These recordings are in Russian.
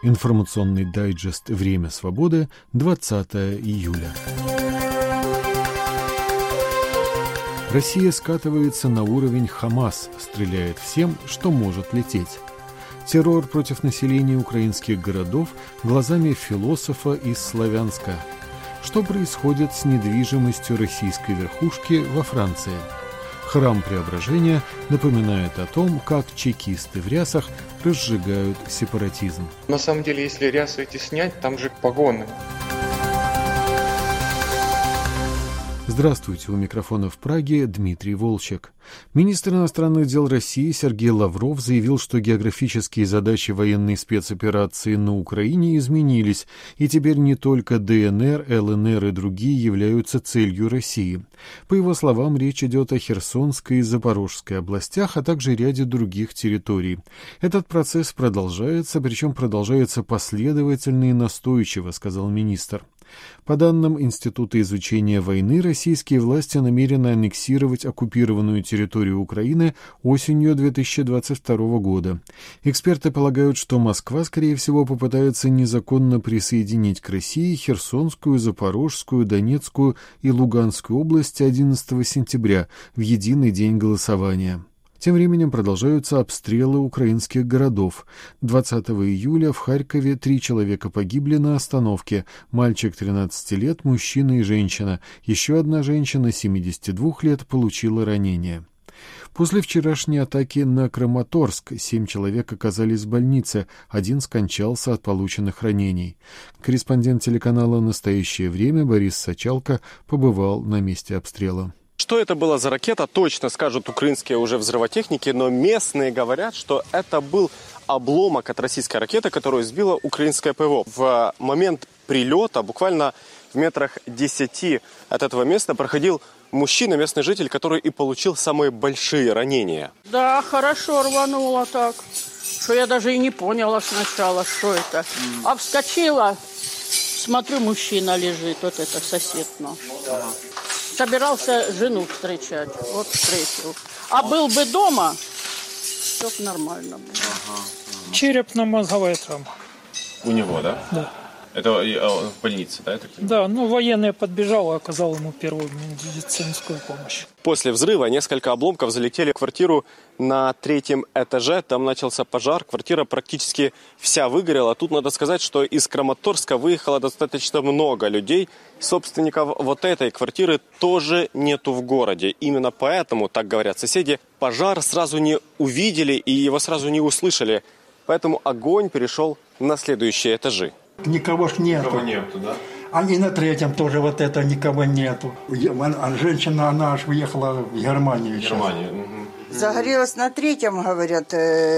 Информационный дайджест «Время свободы», 20 июля. Россия скатывается на уровень Хамас, стреляет всем, что может лететь. Террор против населения украинских городов глазами философа из Славянска. Что происходит с недвижимостью российской верхушки во Франции? Храм Преображения напоминает о том, как чекисты в рясах разжигают сепаратизм. На самом деле, если рясы эти снять, там же погоны. Здравствуйте, у микрофона в Праге Дмитрий Волчек. Министр иностранных дел России Сергей Лавров заявил, что географические задачи военной спецоперации на Украине изменились, и теперь не только ДНР, ЛНР и другие являются целью России. По его словам, речь идет о Херсонской и Запорожской областях, а также ряде других территорий. Этот процесс продолжается, причем продолжается последовательно и настойчиво, сказал министр. По данным Института изучения войны, российские власти намерены аннексировать оккупированную территорию Украины осенью 2022 года. Эксперты полагают, что Москва, скорее всего, попытается незаконно присоединить к России Херсонскую, Запорожскую, Донецкую и Луганскую области 11 сентября в единый день голосования. Тем временем продолжаются обстрелы украинских городов. 20 июля в Харькове 3 человека погибли на остановке. Мальчик 13 лет, мужчина и женщина. Еще одна женщина 72 лет получила ранение. После вчерашней атаки на Краматорск 7 человек оказались в больнице, 1 скончался от полученных ранений. Корреспондент телеканала «Настоящее время» Борис Сачалко побывал на месте обстрела. Что это была за ракета, точно скажут украинские уже взрывотехники, но местные говорят, что это был обломок от российской ракеты, которую сбила украинское ПВО. В момент прилета, буквально в метрах 10 от этого места, проходил мужчина, местный житель, который и получил самые большие ранения. Да, хорошо рвануло так, что я даже и не поняла сначала, что это. А вскочила, смотрю, мужчина лежит, вот это сосед наш. Собирался жену встречать, вот встретил. А был бы дома, все нормально было. Черепно-мозговая травма. У него, да? Да. Это в больнице, да? Да, военный подбежал и оказал ему первую медицинскую помощь. После взрыва несколько обломков залетели в квартиру на 3-м этаже. Там начался пожар, квартира практически вся выгорела. Тут надо сказать, что из Краматорска выехало достаточно много людей. Собственников вот этой квартиры тоже нету в городе. Именно поэтому, так говорят соседи, пожар сразу не увидели и его сразу не услышали. Поэтому огонь перешел на следующие этажи. Никого ж нету. Никого нету, да? А и на 3-м тоже вот это никого нету. А женщина, она аж уехала в Германию. Загорелась на 3-м, говорят,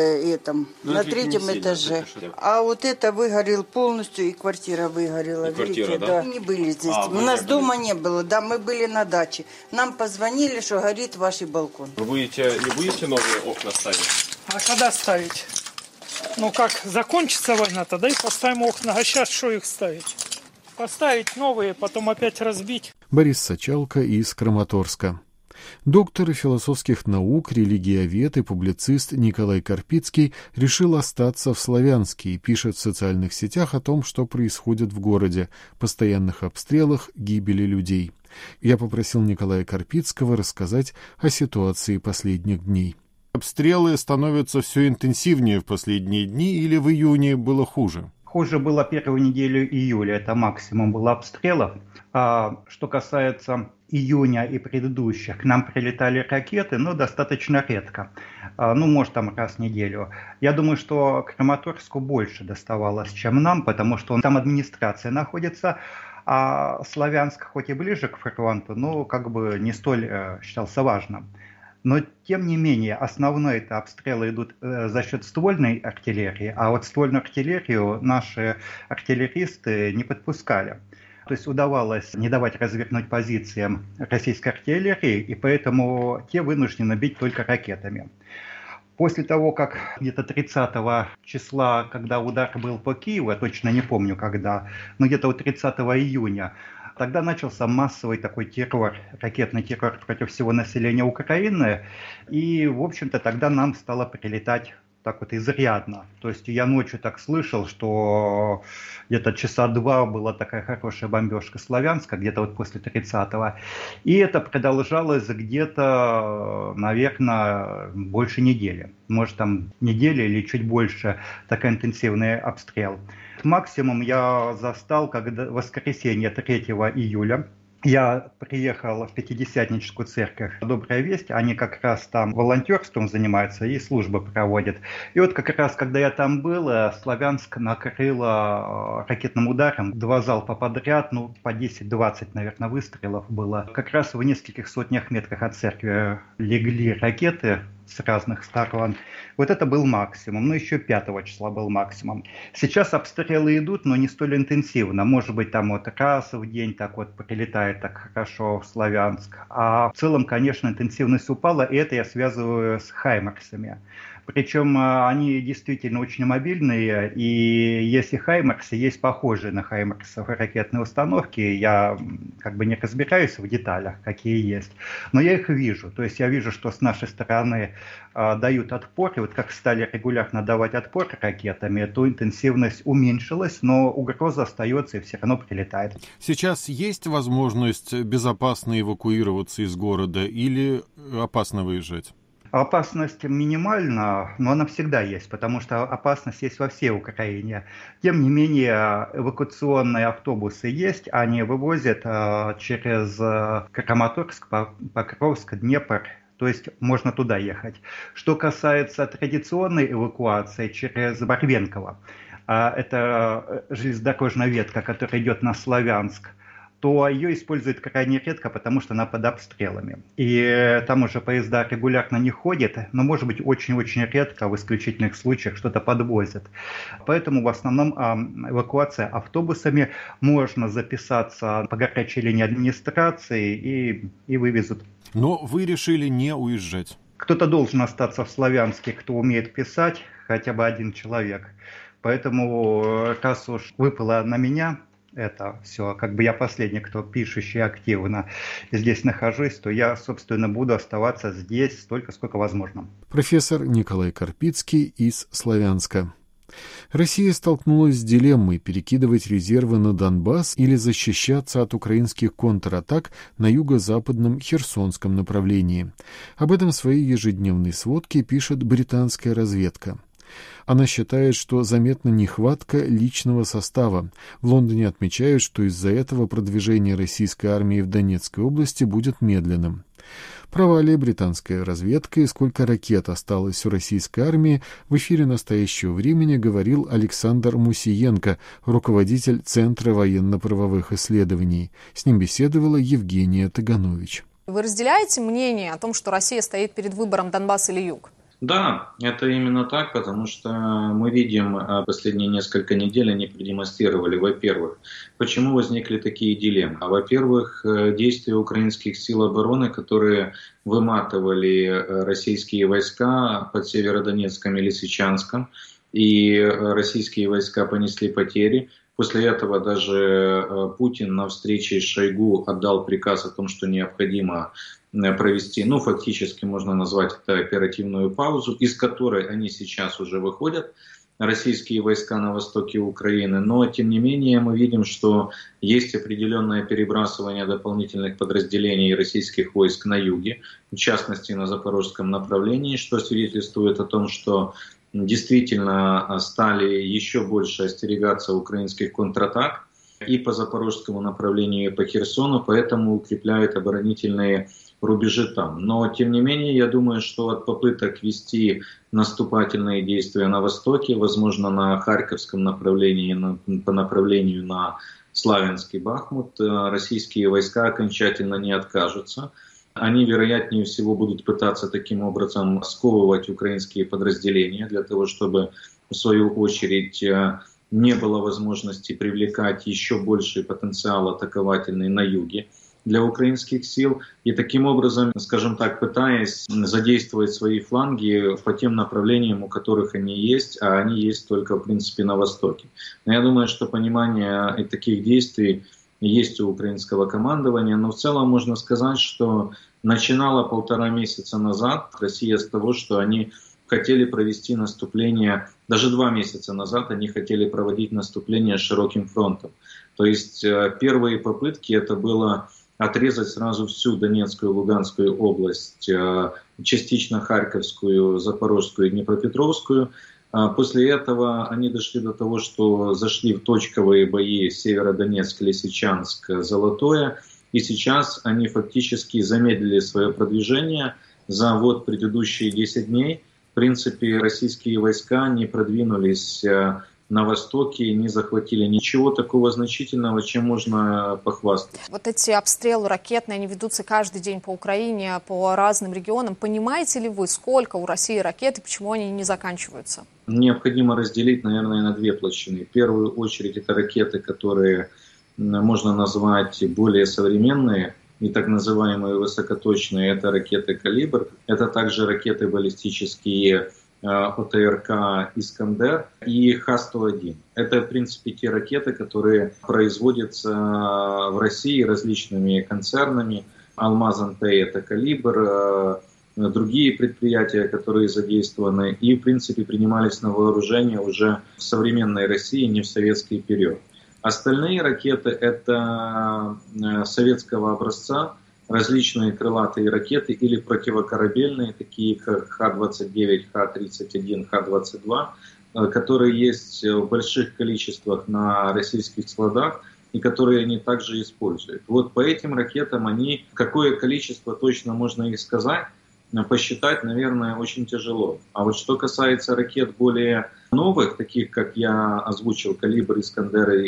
на 3-м этаже. А вот это выгорел полностью, и квартира выгорела. И квартира, видите, да? Мы не были здесь. У нас дома не было, да, мы были на даче. Нам позвонили, что горит ваш балкон. Вы не будете новые окна ставить? А когда ставить? Как закончится война, тогда и поставим окна. А сейчас что их ставить? Поставить новые, потом опять разбить. Борис Сачалко из Краматорска. Доктор философских наук, религиовед и публицист Николай Карпицкий решил остаться в Славянске и пишет в социальных сетях о том, что происходит в городе, постоянных обстрелах, гибели людей. Я попросил Николая Карпицкого рассказать о ситуации последних дней. Обстрелы становятся все интенсивнее в последние дни, или в июне было хуже? Хуже было первую неделю июля, это максимум было обстрелов. А что касается июня и предыдущих, к нам прилетали ракеты, но достаточно редко. Может, там раз в неделю. Я думаю, что Краматорску больше доставалось, чем нам, потому что там администрация находится, а Славянск хоть и ближе к фронту, но не столь считался важным. Но, тем не менее, основные обстрелы идут за счет ствольной артиллерии, а вот ствольную артиллерию наши артиллеристы не подпускали. То есть удавалось не давать развернуть позициям российской артиллерии, и поэтому те вынуждены бить только ракетами. После того, как где-то 30 числа, когда удар был по Киеву, я точно не помню когда, но где-то 30 июня, тогда начался массовый такой террор, ракетный террор против всего населения Украины. И, в общем-то, тогда нам стало прилетать так вот изрядно. То есть я ночью так слышал, что где-то часа 2 была такая хорошая бомбежка Славянска, где-то вот после 30-го. И это продолжалось где-то, наверное, больше недели. Может, там неделя или чуть больше, такой интенсивный обстрел. Максимум я застал, когда в воскресенье 3 июля. Я приехал в Пятидесятническую церковь «Добрая весть». Они как раз там волонтерством занимаются и службы проводят. И вот как раз, когда я там был, Славянск накрыло ракетным ударом. 2 залпа подряд, по 10-20, наверное, выстрелов было. Как раз в нескольких сотнях метрах от церкви легли ракеты с разных сторон. Вот это был максимум. Еще 5 числа был максимум. Сейчас обстрелы идут, но не столь интенсивно. Может быть, там вот раз в день так вот прилетает так хорошо в Славянск. А в целом, конечно, интенсивность упала, и это я связываю с «Хаймарсами». Причем они действительно очень мобильные, и если «Хаймарсы», есть похожие на «Хаймарсов» ракетные установки. Я как бы не разбираюсь в деталях, какие есть, но я их вижу. То есть я вижу, что с нашей стороны дают отпор, и вот как стали регулярно давать отпор ракетами, то интенсивность уменьшилась, но угроза остается и все равно прилетает. Сейчас есть возможность безопасно эвакуироваться из города или опасно выезжать? Опасность минимальна, но она всегда есть, потому что опасность есть во всей Украине. Тем не менее, эвакуационные автобусы есть, они вывозят через Краматорск, Покровск, Днепр, то есть можно туда ехать. Что касается традиционной эвакуации через Барвенково, это железнодорожная ветка, которая идет на Славянск, то ее используют крайне редко, потому что она под обстрелами. И там уже поезда регулярно не ходят, но, может быть, очень-очень редко, в исключительных случаях, что-то подвозят. Поэтому в основном эвакуация автобусами, можно записаться по горячей линии администрации и вывезут. Но вы решили не уезжать? Кто-то должен остаться в Славянске, кто умеет писать, хотя бы один человек. Поэтому, раз уж выпало на меня это все, как бы я последний, кто пишущий активно здесь нахожусь, то я, собственно, буду оставаться здесь столько, сколько возможно. Профессор Николай Карпицкий из Славянска. Россия столкнулась с дилеммой: перекидывать резервы на Донбасс или защищаться от украинских контратак на юго-западном Херсонском направлении. Об этом в своей ежедневной сводке пишет британская разведка. Она считает, что заметна нехватка личного состава. В Лондоне отмечают, что из-за этого продвижение российской армии в Донецкой области будет медленным. Права ли британская разведка и сколько ракет осталось у российской армии, в эфире «Настоящего времени» говорил Александр Мусиенко, руководитель Центра военно-правовых исследований. С ним беседовала Евгения Таганович. Вы разделяете мнение о том, что Россия стоит перед выбором Донбасс или Юг? Да, это именно так, потому что мы видим, последние несколько недель они продемонстрировали, во-первых, почему возникли такие дилеммы. Во-первых, действия украинских сил обороны, которые выматывали российские войска под Северодонецком и Лисичанском, и российские войска понесли потери. После этого даже Путин на встрече с Шойгу отдал приказ о том, что необходимо провести, фактически можно назвать это оперативную паузу, из которой они сейчас уже выходят, российские войска на востоке Украины. Но, тем не менее, мы видим, что есть определенное перебрасывание дополнительных подразделений российских войск на юге, в частности на запорожском направлении, что свидетельствует о том, что действительно стали еще больше остерегаться украинских контратак и по запорожскому направлению, и по Херсону, поэтому укрепляют оборонительные рубежи там. Но, тем не менее, я думаю, что от попыток вести наступательные действия на востоке, возможно, на Харьковском направлении, по направлению на Славянский Бахмут, российские войска окончательно не откажутся. Они, вероятнее всего, будут пытаться таким образом сковывать украинские подразделения для того, чтобы, в свою очередь, не было возможности привлекать еще больший потенциал атаковательный на юге для украинских сил, и таким образом, скажем так, пытаясь задействовать свои фланги по тем направлениям, у которых они есть, а они есть только, в принципе, на востоке. Но я думаю, что понимание таких действий есть у украинского командования, но в целом можно сказать, что начинала 1,5 месяца назад Россия с того, что они хотели провести наступление, даже 2 месяца назад они хотели проводить наступление широким фронтом. То есть первые попытки это было отрезать сразу всю Донецкую и Луганскую область, частично Харьковскую, Запорожскую и Днепропетровскую. После этого они дошли до того, что зашли в точковые бои Северодонецк, Лисичанск, Золотое. И сейчас они фактически замедлили свое продвижение за предыдущие 10 дней. В принципе, российские войска не продвинулись на востоке, не захватили ничего такого значительного, чем можно похвастаться. Вот эти обстрелы ракетные, они ведутся каждый день по Украине, по разным регионам. Понимаете ли вы, сколько у России ракет и почему они не заканчиваются? Необходимо разделить, наверное, на 2 площины. В первую очередь это ракеты, которые можно назвать более современные и так называемые высокоточные. Это ракеты «Калибр», это также ракеты баллистические ОТРК «Искандер» и Х-101. Это, в принципе, те ракеты, которые производятся в России различными концернами. «Алмаз-Антей» — это «Калибр», другие предприятия, которые задействованы и, в принципе, принимались на вооружение уже в современной России, не в советский период. Остальные ракеты — это советского образца, различные крылатые ракеты или противокорабельные, такие как Х-29, Х-31, Х-22, которые есть в больших количествах на российских складах и которые они также используют. Вот по этим ракетам они, какое количество точно можно их сказать, посчитать, наверное, очень тяжело. А вот что касается ракет более новых, таких как я озвучил, «Калибр», «Искандер» и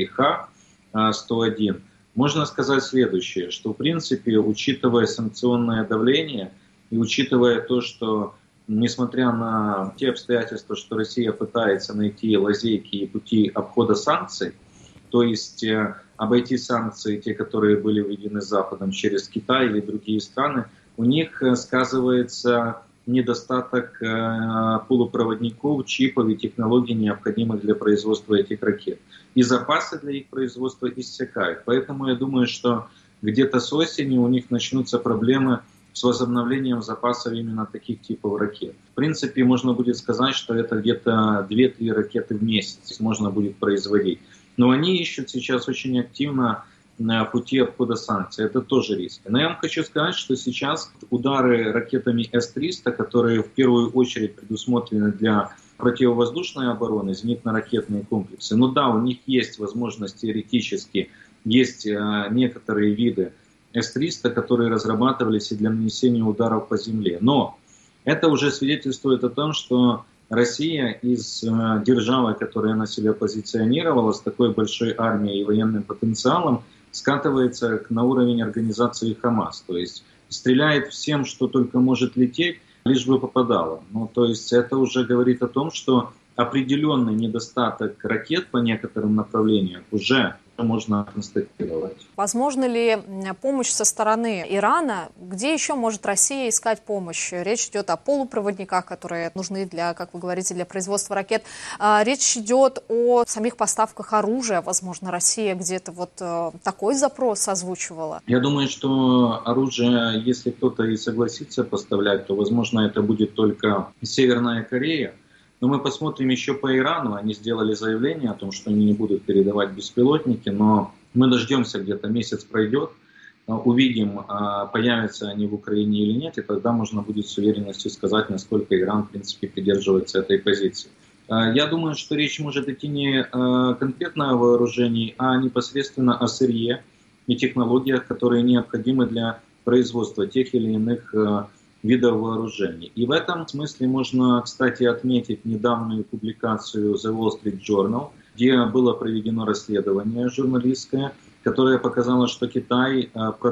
Х-101, можно сказать следующее, что в принципе, учитывая санкционное давление и учитывая то, что несмотря на те обстоятельства, что Россия пытается найти лазейки и пути обхода санкций, то есть обойти санкции, те, которые были введены Западом через Китай или другие страны, у них сказывается недостаток полупроводников, чипов и технологий, необходимых для производства этих ракет. И запасы для их производства иссякают. Поэтому я думаю, что где-то с осени у них начнутся проблемы с возобновлением запасов именно таких типов ракет. В принципе, можно будет сказать, что это где-то 2-3 ракеты в месяц можно будет производить. Но они ищут сейчас очень активно на пути обхода санкций. Это тоже риск. Но я вам хочу сказать, что сейчас удары ракетами С-300, которые в первую очередь предусмотрены для противовоздушной обороны, зенитно-ракетные комплексы, ну да, у них есть возможность теоретически, есть некоторые виды С-300, которые разрабатывались и для нанесения ударов по земле. Но это уже свидетельствует о том, что Россия из державы, которая она себя позиционировала, с такой большой армией и военным потенциалом, скатывается на уровень организации Хамас. То есть стреляет всем, что только может лететь, лишь бы попадало. Ну, то есть это уже говорит о том, что определенный недостаток ракет по некоторым направлениям уже можно констатировать. Возможно ли помощь со стороны Ирана? Где еще может Россия искать помощь? Речь идет о полупроводниках, которые нужны для, как вы говорите, для производства ракет. Речь идет о самих поставках оружия. Возможно, Россия где-то вот такой запрос озвучивала. Я думаю, что оружие, если кто-то и согласится поставлять, то, возможно, это будет только Северная Корея. Но мы посмотрим еще по Ирану. Они сделали заявление о том, что они не будут передавать беспилотники, но мы дождемся, где-то месяц пройдет, увидим, появятся они в Украине или нет, и тогда можно будет с уверенностью сказать, насколько Иран, в принципе, придерживается этой позиции. Я думаю, что речь может идти не конкретно о вооружении, а непосредственно о сырье и технологиях, которые необходимы для производства тех или иных видов вооружений. И в этом смысле можно, кстати, отметить недавнюю публикацию The Wall Street Journal, где было проведено расследование журналистское, которое показало, что Китай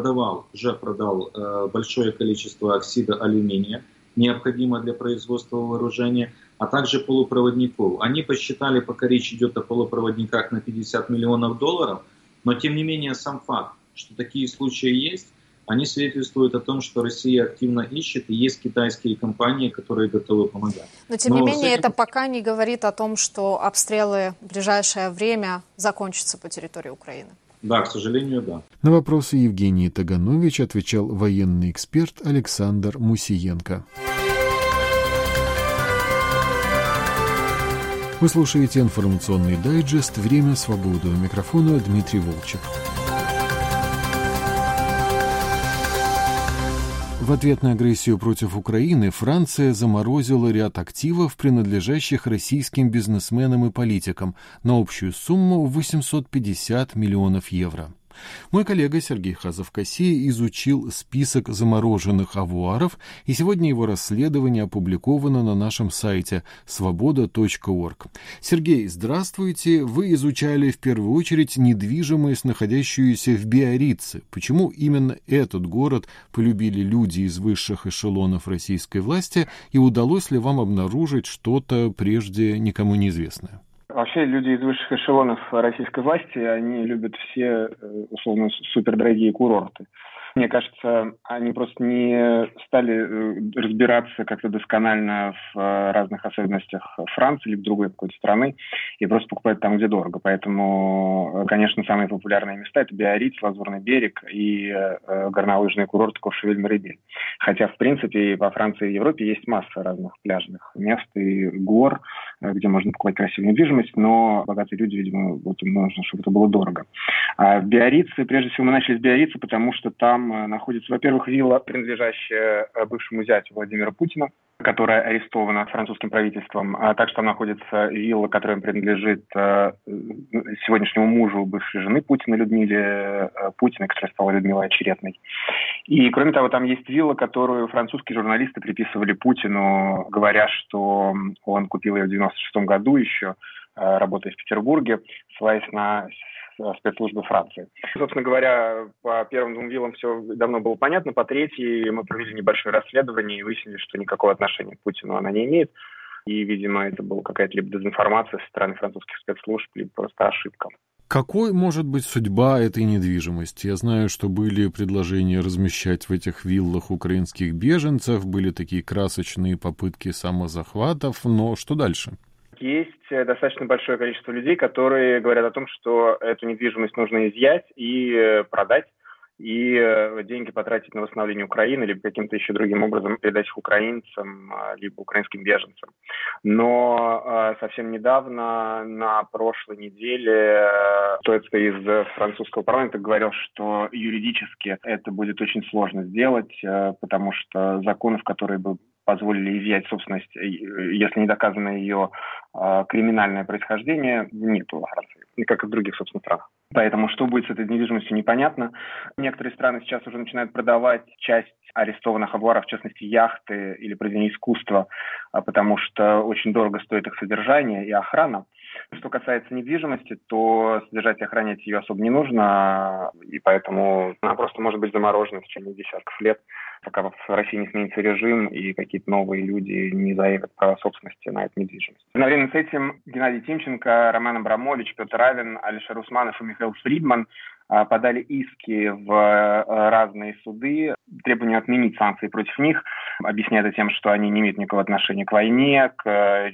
уже продал большое количество оксида алюминия, необходимого для производства вооружения, а также полупроводников. Они посчитали, пока речь идет о полупроводниках, на $50 миллионов, но тем не менее сам факт, что такие случаи есть, они свидетельствуют о том, что Россия активно ищет, и есть китайские компании, которые готовы помогать. Но тем не менее, это пока не говорит о том, что обстрелы в ближайшее время закончатся по территории Украины. Да, к сожалению, да. На вопросы Евгений Таганович отвечал военный эксперт Александр Мусиенко. Вы слушаете информационный дайджест «Время свободы». У микрофона Дмитрий Волчек. В ответ на агрессию против Украины Франция заморозила ряд активов, принадлежащих российским бизнесменам и политикам, на общую сумму 850 миллионов евро. Мой коллега Сергей Хазов-Кассия изучил список замороженных авуаров, и сегодня его расследование опубликовано на нашем сайте svoboda.org. Сергей, здравствуйте. Вы изучали в первую очередь недвижимость, находящуюся в Биорице. Почему именно этот город полюбили люди из высших эшелонов российской власти, и удалось ли вам обнаружить что-то прежде никому неизвестное? Вообще люди из высших эшелонов российской власти, они любят все, условно, супердорогие курорты. Мне кажется, они просто не стали разбираться как-то досконально в разных особенностях Франции или другой какой-то страны и просто покупают там, где дорого. Поэтому, конечно, самые популярные места – это Биориц, Лазурный берег и горнолыжные курорты Courchevel-Méribel. Хотя, в принципе, во Франции и Европе есть масса разных пляжных мест и гор, где можно покупать красивую недвижимость, но богатые люди, видимо, вот им нужно, чтобы это было дорого. А в Биорице, прежде всего, мы начали с Биорица, потому что там находится, во-первых, вилла, принадлежащая бывшему зятю Владимира Путина, которая арестована французским правительством. Также там находится вилла, которая принадлежит сегодняшнему мужу бывшей жены Путина, Людмиле Путиной, которая стала Людмилой Очеретной. И, кроме того, там есть вилла, которую французские журналисты приписывали Путину, говоря, что он купил ее в 1996 году еще, работая в Петербурге, ссылаясь на спецслужбы Франции. Собственно говоря, по первым двум виллам все давно было понятно, по третьей мы провели небольшое расследование и выяснили, что никакого отношения к Путину она не имеет. И, видимо, это была какая-то либо дезинформация со стороны французских спецслужб, либо просто ошибка. Какой может быть судьба этой недвижимости? Я знаю, что были предложения размещать в этих виллах украинских беженцев, были такие красочные попытки самозахватов, но что дальше? Есть достаточно большое количество людей, которые говорят о том, что эту недвижимость нужно изъять и продать, и деньги потратить на восстановление Украины, либо каким-то еще другим образом передать их украинцам, либо украинским беженцам. Но совсем недавно, на прошлой неделе, кто-то из французского парламента говорил, что юридически это будет очень сложно сделать, потому что законов, которые бы позволили изъять собственность, если не доказано ее криминальное происхождение, нет во Франции, как и в других, собственно, странах. Поэтому что будет с этой недвижимостью, непонятно. Некоторые страны сейчас уже начинают продавать часть арестованных авуаров, в частности, яхты или произведения искусства, потому что очень дорого стоит их содержание и охрана. Что касается недвижимости, то содержать и охранять ее особо не нужно, и поэтому она просто может быть заморожена в течение десятков лет, пока в России не сменится режим и какие-то новые люди не заявят право собственности на эту недвижимость. Одновременно с этим Геннадий Тимченко, Роман Абрамович, Петр Авен, Алишер Усманов и Михаил Фридман подали иски в разные суды, требования отменить санкции против них, объясняя это тем, что они не имеют никакого отношения к войне, к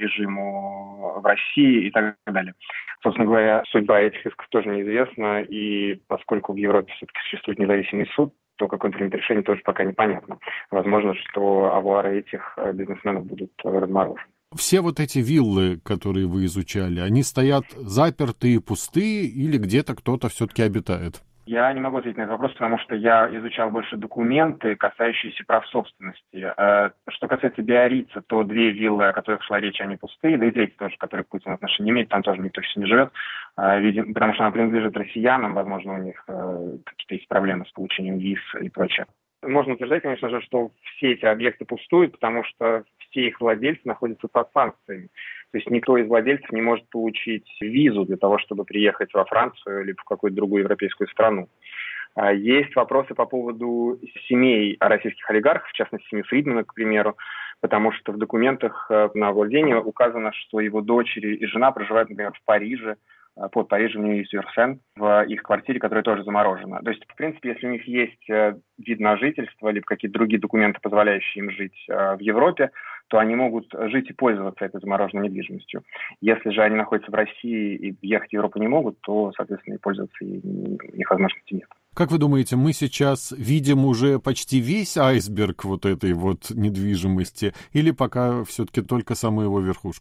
режиму в России и так далее. Собственно говоря, судьба этих исков тоже неизвестна, и поскольку в Европе все-таки существует независимый суд, то какое-то примет решение тоже пока непонятно. Возможно, что авуары этих бизнесменов будут разморожены. Все вот эти виллы, которые вы изучали, они стоят запертые, пустые, или где-то кто-то все-таки обитает? Я не могу ответить на этот вопрос, потому что я изучал больше документы, касающиеся прав собственности. Что касается Биорица, то две виллы, о которых шла речь, они пустые, да и третья тоже, которая к Путину отношения не имеет, там тоже никто не живет, видимо, потому что она принадлежит россиянам, возможно, у них какие-то есть проблемы с получением виз и прочее. Можно утверждать, конечно же, что все эти объекты пустуют, потому что все их владельцы находятся под санкциями. То есть никто из владельцев не может получить визу для того, чтобы приехать во Францию или в какую-то другую европейскую страну. Есть вопросы по поводу семей российских олигархов, в частности, семьи Фридмана, к примеру, потому что в документах на владение указано, что его дочери и жена проживают, например, в Париже, под Парижем, Нью-Йорк, в их квартире, которая тоже заморожена. То есть, в принципе, если у них есть вид на жительство, либо какие-то другие документы, позволяющие им жить в Европе, то они могут жить и пользоваться этой замороженной недвижимостью. Если же они находятся в России и въехать в Европу не могут, то, соответственно, и пользоваться их возможностей нет. Как вы думаете, мы сейчас видим уже почти весь айсберг вот этой вот недвижимости, или пока все-таки только самую его верхушку?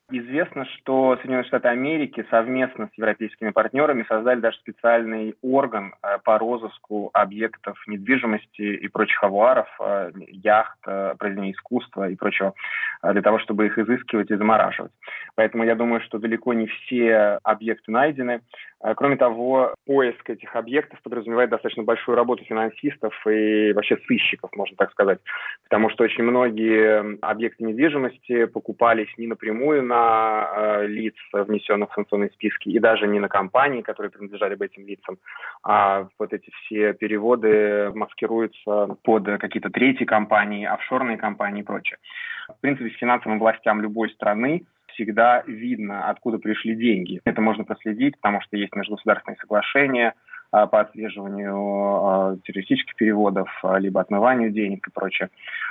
Известно, что Соединенные Штаты Америки совместно с европейскими партнерами создали даже специальный орган по розыску объектов недвижимости и прочих авуаров, яхт, произведений искусства и прочего, для того, чтобы их изыскивать и замораживать. Поэтому я думаю, что далеко не все объекты найдены. Кроме того, поиск этих объектов подразумевает достаточно большую работу финансистов и вообще сыщиков, можно так сказать. Потому что очень многие объекты недвижимости покупались не напрямую на лиц, внесенных в санкционные списки, и даже не на компании, которые принадлежали бы этим лицам, а вот эти все переводы маскируются под какие-то третьи компании, офшорные компании и прочее. В принципе, финансовым властям любой страны всегда видно, откуда пришли деньги. Это можно проследить, потому что есть межгосударственные соглашения по отслеживанию террористических переводов, либо отмыванию денег и прочее.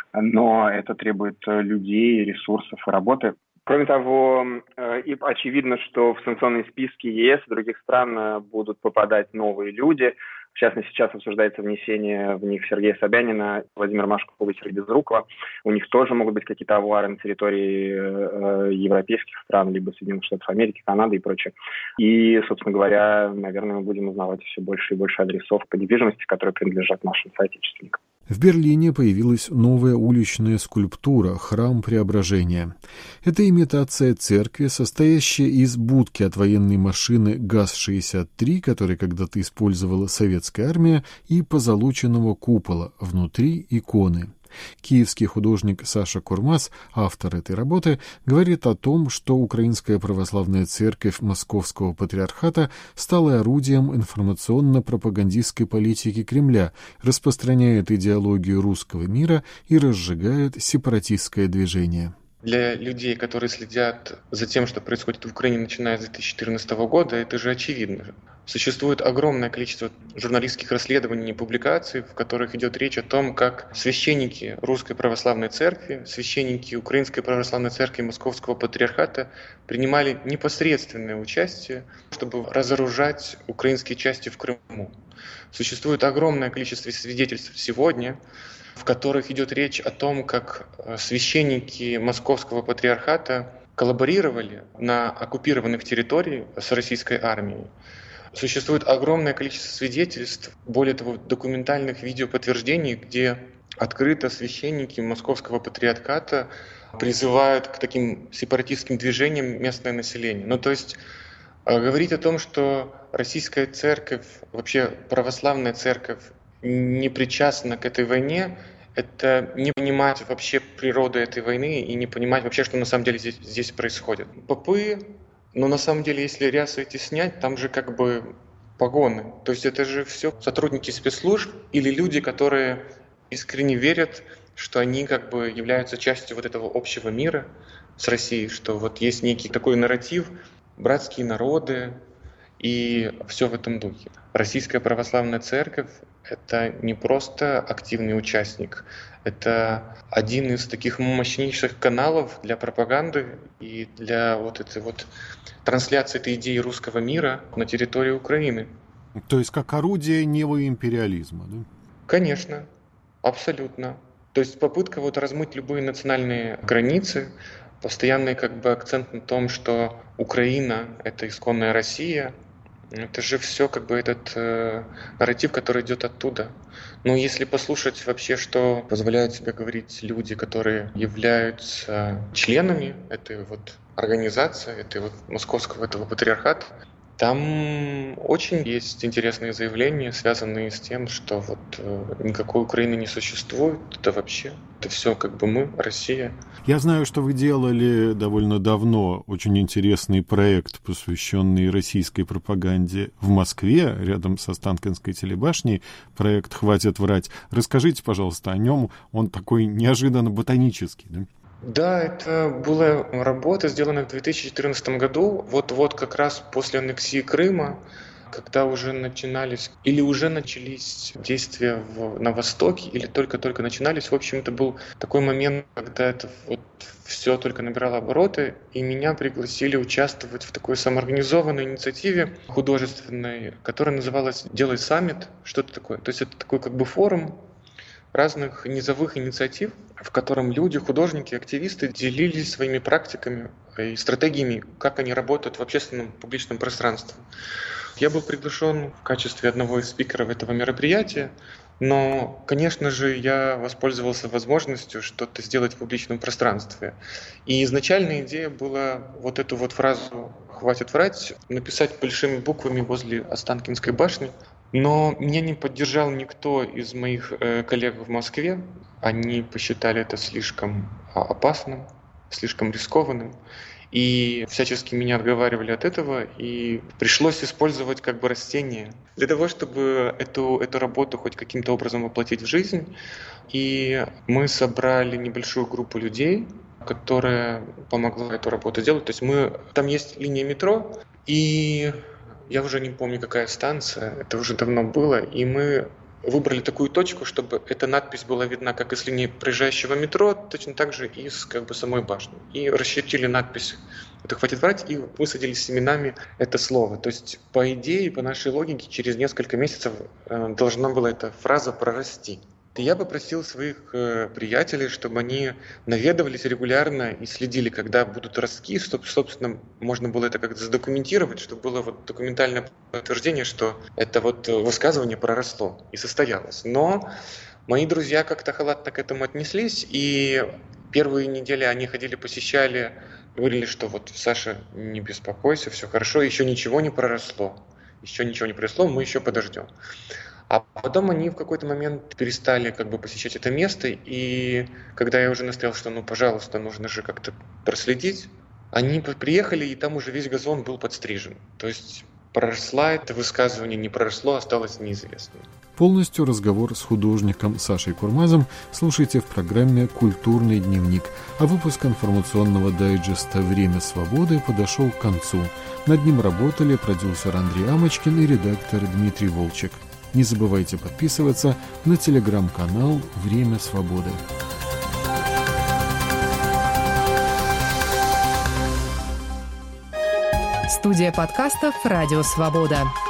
Но это требует людей, ресурсов и работы. Кроме того, и очевидно, что в санкционные списки ЕС и других стран будут попадать новые люди. В частности, сейчас обсуждается внесение в них Сергея Собянина, Владимира Машкова и Сергея Безрукова. У них тоже могут быть какие-то авуары на территории европейских стран, либо Соединенных Штатов Америки, Канады и прочее. И, собственно говоря, наверное, мы будем узнавать все больше и больше адресов по недвижимости, которые принадлежат нашим соотечественникам. В Берлине появилась новая уличная скульптура «Храм Преображения». Это имитация церкви, состоящая из будки от военной машины ГАЗ-63, который когда-то использовала советская армия, и позолоченного купола, внутри иконы. Киевский художник Саша Курмас, автор этой работы, говорит о том, что Украинская православная церковь Московского патриархата стала орудием информационно-пропагандистской политики Кремля, распространяет идеологию русского мира и разжигает сепаратистское движение. Для людей, которые следят за тем, что происходит в Украине, начиная с 2014 года, это же очевидно. Существует огромное количество журналистских расследований и публикаций, в которых идет речь о том, как священники Русской Православной Церкви, священники Украинской Православной Церкви Московского Патриархата принимали непосредственное участие, чтобы разоружать украинские части в Крыму. Существует огромное количество свидетельств сегодня, в которых идет речь о том, как священники Московского Патриархата коллаборировали на оккупированных территориях с российской армией. Существует огромное количество свидетельств, более того, документальных видеоподтверждений, где открыто священники Московского Патриархата призывают к таким сепаратистским движениям местное население. Ну, то есть говорить о том, что российская церковь, вообще православная церковь, не причастна к этой войне, это не понимать вообще природу этой войны и не понимать вообще, что на самом деле здесь происходит. Попы, но на самом деле, если рясы эти снять, там же как бы погоны. То есть это же все сотрудники спецслужб или люди, которые искренне верят, что они как бы являются частью вот этого общего мира с Россией, что вот есть некий такой нарратив, братские народы и все в этом духе. Российская православная церковь — это не просто активный участник, это один из таких мощнейших каналов для пропаганды и для вот этой вот трансляции этой идеи русского мира на территории Украины. То есть как орудие неоимпериализма, да? Конечно, абсолютно. То есть попытка вот размыть любые национальные границы, постоянный как бы акцент на том, что Украина — это исконная Россия. Это же все как бы этот нарратив, который идет оттуда. Но если послушать вообще, что позволяют себе говорить люди, которые являются членами этой вот организации, этой вот московского этого патриархата, там очень есть интересные заявления, связанные с тем, что вот никакой Украины не существует, это вообще, это все как бы мы, Россия. Я знаю, что вы делали довольно давно очень интересный проект, посвященный российской пропаганде в Москве, рядом со Останкинской телебашней, проект «Хватит врать». Расскажите, пожалуйста, о нем, он такой неожиданно ботанический, да? Да, это была работа, сделанная в 2014 году, вот как раз после аннексии Крыма, когда уже начинались или уже начались действия на Востоке, или только-только начинались. В общем, это был такой момент, когда это вот все только набирало обороты, и меня пригласили участвовать в такой самоорганизованной инициативе художественной, которая называлась «Делай саммит», что-то такое. То есть это такой как бы форум разных низовых инициатив, в котором люди, художники, активисты делились своими практиками и стратегиями, как они работают в общественном публичном пространстве. Я был приглашен в качестве одного из спикеров этого мероприятия, но, конечно же, я воспользовался возможностью что-то сделать в публичном пространстве. И изначальная идея была вот эту вот фразу «хватит врать» написать большими буквами возле Останкинской башни. Но меня не поддержал никто из моих коллег в Москве. Они посчитали это слишком опасным, слишком рискованным. И всячески меня отговаривали от этого, и пришлось использовать как бы растение для того, чтобы эту работу хоть каким-то образом воплотить в жизнь. И мы собрали небольшую группу людей, которая помогла эту работу делать. То есть там есть линия метро, и я уже не помню, какая станция, это уже давно было, и мы выбрали такую точку, чтобы эта надпись была видна как из линии проезжающего метро, точно так же и из как бы самой башни. И расчертили надпись «Это хватит врать» и высадили семенами это слово. То есть, по идее, по нашей логике, через несколько месяцев должна была эта фраза прорасти. И я попросил своих приятелей, чтобы они наведывались регулярно и следили, когда будут ростки, чтобы, собственно, можно было это как-то задокументировать, чтобы было вот документальное подтверждение, что это вот высказывание проросло и состоялось. Но мои друзья как-то халатно к этому отнеслись, и первые недели они ходили, посещали, говорили, что вот, Саша, не беспокойся, все хорошо, еще ничего не проросло, мы еще подождем. А потом они в какой-то момент перестали как бы посещать это место, и когда я уже настоял, что пожалуйста, нужно же как-то проследить, они приехали, и там уже весь газон был подстрижен. То есть проросла это высказывание, не проросло, осталось неизвестным. Полностью разговор с художником Сашей Курмазом слушайте в программе «Культурный дневник», а выпуск информационного дайджеста «Время свободы» подошел к концу. Над ним работали продюсер Андрей Амочкин и редактор Дмитрий Волчек. Не забывайте подписываться на телеграм-канал «Время свободы». Студия подкастов «Радио Свобода».